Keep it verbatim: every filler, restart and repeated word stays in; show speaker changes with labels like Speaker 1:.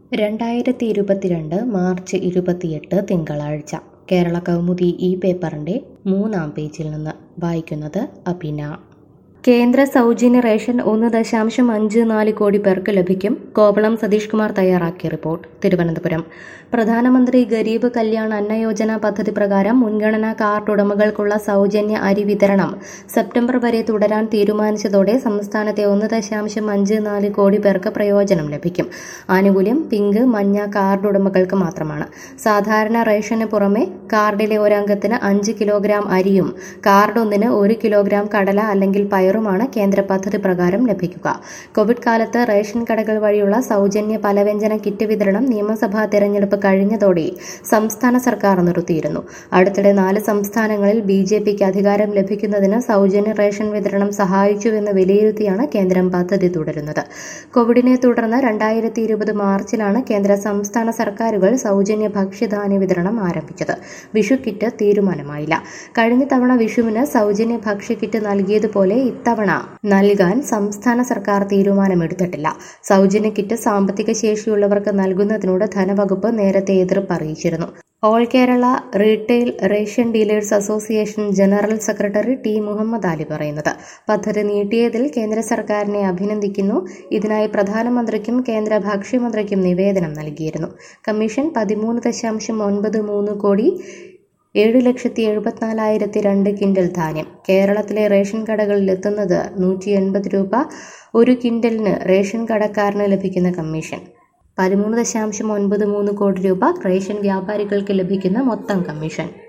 Speaker 1: രണ്ടായിരത്തി ഇരുപത്തിരണ്ട് മാർച്ച് ഇരുപത്തിയെട്ട് തിങ്കളാഴ്ച കേരള കൗമുദി ഈ പേപ്പറിൻ്റെ മൂന്നാം പേജിൽ നിന്ന് വായിക്കുന്നത് അഭിന. കേന്ദ്ര സൗജന്യ റേഷൻ ഒന്ന് ദശാംശം അഞ്ച് നാല് കോടി പേർക്ക് ലഭിക്കും. കോവളം സതീഷ് കുമാർ തയ്യാറാക്കിയ റിപ്പോർട്ട്. തിരുവനന്തപുരം. പ്രധാനമന്ത്രി ഗരീബ് കല്യാൺ അന്ന യോജന പദ്ധതി പ്രകാരം മുൻഗണനാ കാർഡ് ഉടമകൾക്കുള്ള സൗജന്യ അരി വിതരണം സെപ്റ്റംബർ വരെ തുടരാൻ തീരുമാനിച്ചതോടെ സംസ്ഥാനത്തെ ഒന്ന് ദശാംശം അഞ്ച് നാല് കോടി പേർക്ക് പ്രയോജനം ലഭിക്കും. ആനുകൂല്യം പിങ്ക്, മഞ്ഞ കാർഡ് ഉടമകൾക്ക് മാത്രമാണ്. സാധാരണ റേഷന് പുറമെ കാർഡിലെ ഒരംഗത്തിന് അഞ്ച് കിലോഗ്രാം അരിയും കാർഡ് ഒന്നിന് ഒരു കിലോഗ്രാം കടല അല്ലെങ്കിൽ പയറുമാണ് കേന്ദ്ര പദ്ധതി പ്രകാരം ലഭിക്കുക. കോവിഡ് കാലത്ത് റേഷൻ കടകൾ വഴിയുള്ള സൗജന്യ പലവ്യഞ്ജന കിറ്റ് വിതരണം നിയമസഭാ തെരഞ്ഞെടുപ്പ് കഴിഞ്ഞതോടെ സംസ്ഥാന സർക്കാർ നിർത്തിയിരുന്നു. അടുത്തിടെ നാല് സംസ്ഥാനങ്ങളിൽ ബി ജെ പിക്ക് അധികാരം ലഭിക്കുന്നതിന് സൗജന്യ റേഷൻ വിതരണം സഹായിച്ചുവെന്ന് വിലയിരുത്തിയാണ് കേന്ദ്രം പദ്ധതി തുടരുന്നത്. കോവിഡിനെ തുടർന്ന് രണ്ടായിരത്തി ഇരുപത് മാർച്ചിലാണ് കേന്ദ്ര സംസ്ഥാന സർക്കാരുകൾ സൗജന്യ ഭക്ഷ്യധാന്യ വിതരണം ആരംഭിച്ചത്. വിഷു കിറ്റ് തീരുമാനമായില്ല. കഴിഞ്ഞ തവണ വിഷുവിന് സൗജന്യ ഭക്ഷ്യക്കിറ്റ് നൽകിയതുപോലെ ഇത്തവണ നൽകാൻ സംസ്ഥാന സർക്കാർ തീരുമാനമെടുത്തിട്ടില്ല. സൗജന്യ കിറ്റ് സാമ്പത്തിക ശേഷിയുള്ളവർക്ക് നൽകുന്നതിനോട് ധനവകുപ്പ് നേരത്തെ എതിർപ്പ് അറിയിച്ചിരുന്നു. All Kerala retail ration dealers association general secretary T Muhammad Ali പറയുന്നത്. പദ്ധതി നീട്ടിയതിൽ കേന്ദ്ര സർക്കാരിനെ അഭിനന്ദിക്കുന്നു. ഇതിനായി പ്രധാനമന്ത്രിക്കും കേന്ദ്ര ഭക്ഷ്യമന്ത്രിക്കും നിവേദനം നൽകിയിരുന്നു. കമ്മീഷൻ പതിമൂന്ന് ദശാംശം ഒൻപത് മൂന്ന് കോടി ഏഴ് ലക്ഷത്തി എഴുപത്തിനാലായിരത്തി രണ്ട് കിൻഡൽ ധാന്യം. കേരളത്തിലെ റേഷൻ കടകളിൽ എത്തുന്നത് നൂറ്റി എൺപത് രൂപ. ഒരു കിൻഡലിന് റേഷൻ കടക്കാരന് ലഭിക്കുന്ന കമ്മീഷൻ പതിമൂന്ന് ദശാംശം ഒൻപത് മൂന്ന് കോടി രൂപ റേഷൻ വ്യാപാരികൾക്ക് ലഭിക്കുന്ന മൊത്തം കമ്മീഷൻ.